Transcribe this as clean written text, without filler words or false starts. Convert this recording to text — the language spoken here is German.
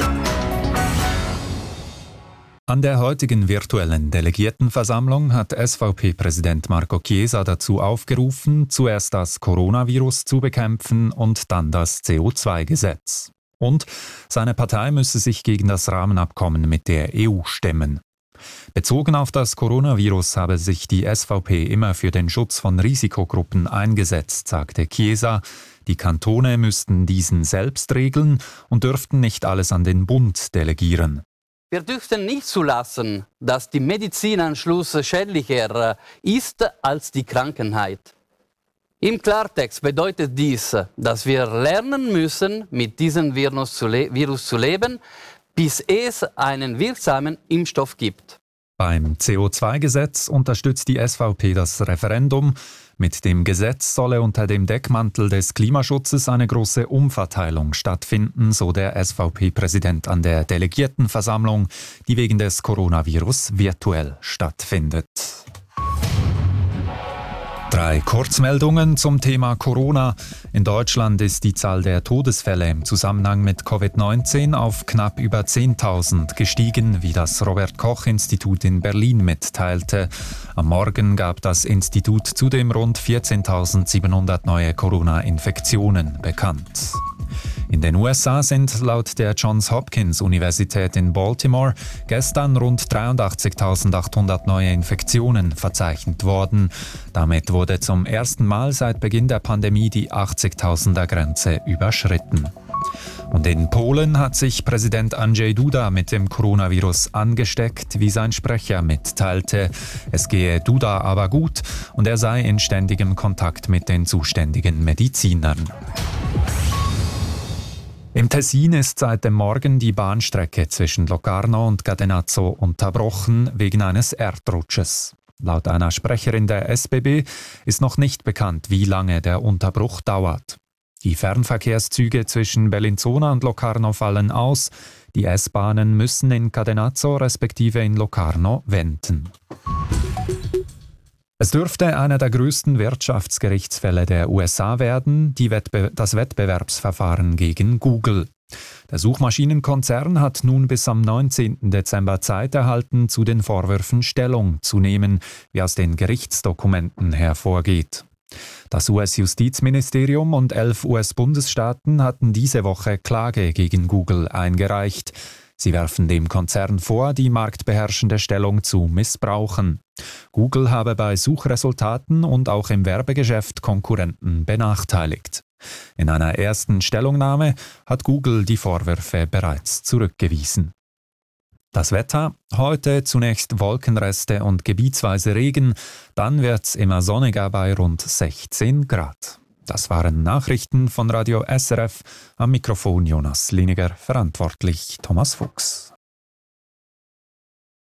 An der heutigen virtuellen Delegiertenversammlung hat SVP-Präsident Marco Chiesa dazu aufgerufen, zuerst das Coronavirus zu bekämpfen und dann das CO2-Gesetz. Und seine Partei müsse sich gegen das Rahmenabkommen mit der EU stemmen. Bezogen auf das Coronavirus habe sich die SVP immer für den Schutz von Risikogruppen eingesetzt, sagte Chiesa. Die Kantone müssten diesen selbst regeln und dürften nicht alles an den Bund delegieren. Wir dürfen nicht zulassen, dass die Medizin am Schluss schädlicher ist als die Krankheit. Im Klartext bedeutet dies, dass wir lernen müssen, mit diesem Virus zu leben, bis es einen wirksamen Impfstoff gibt. Beim CO2-Gesetz unterstützt die SVP das Referendum. Mit dem Gesetz solle unter dem Deckmantel des Klimaschutzes eine große Umverteilung stattfinden, so der SVP-Präsident an der Delegiertenversammlung, die wegen des Coronavirus virtuell stattfindet. 3 Kurzmeldungen zum Thema Corona. In Deutschland ist die Zahl der Todesfälle im Zusammenhang mit Covid-19 auf knapp über 10.000 gestiegen, wie das Robert-Koch-Institut in Berlin mitteilte. Am Morgen gab das Institut zudem rund 14.700 neue Corona-Infektionen bekannt. In den USA sind laut der Johns Hopkins Universität in Baltimore gestern rund 83.800 neue Infektionen verzeichnet worden. Damit wurde zum ersten Mal seit Beginn der Pandemie die 80.000er Grenze überschritten. Und in Polen hat sich Präsident Andrzej Duda mit dem Coronavirus angesteckt, wie sein Sprecher mitteilte. Es gehe Duda aber gut und er sei in ständigem Kontakt mit den zuständigen Medizinern. Im Tessin ist seit dem Morgen die Bahnstrecke zwischen Locarno und Cadenazzo unterbrochen wegen eines Erdrutsches. Laut einer Sprecherin der SBB ist noch nicht bekannt, wie lange der Unterbruch dauert. Die Fernverkehrszüge zwischen Bellinzona und Locarno fallen aus. Die S-Bahnen müssen in Cadenazzo respektive in Locarno wenden. Es dürfte einer der größten Wirtschaftsgerichtsfälle der USA werden, das Wettbewerbsverfahren gegen Google. Der Suchmaschinenkonzern hat nun bis am 19. Dezember Zeit erhalten, zu den Vorwürfen Stellung zu nehmen, wie aus den Gerichtsdokumenten hervorgeht. Das US-Justizministerium und 11 US-Bundesstaaten hatten diese Woche Klage gegen Google eingereicht. Sie werfen dem Konzern vor, die marktbeherrschende Stellung zu missbrauchen. Google habe bei Suchresultaten und auch im Werbegeschäft Konkurrenten benachteiligt. In einer ersten Stellungnahme hat Google die Vorwürfe bereits zurückgewiesen. Das Wetter: heute zunächst Wolkenreste und gebietsweise Regen, dann wird's immer sonniger bei rund 16 Grad. Das waren Nachrichten von Radio SRF. Am Mikrofon Jonas Liniger, verantwortlich Thomas Fuchs.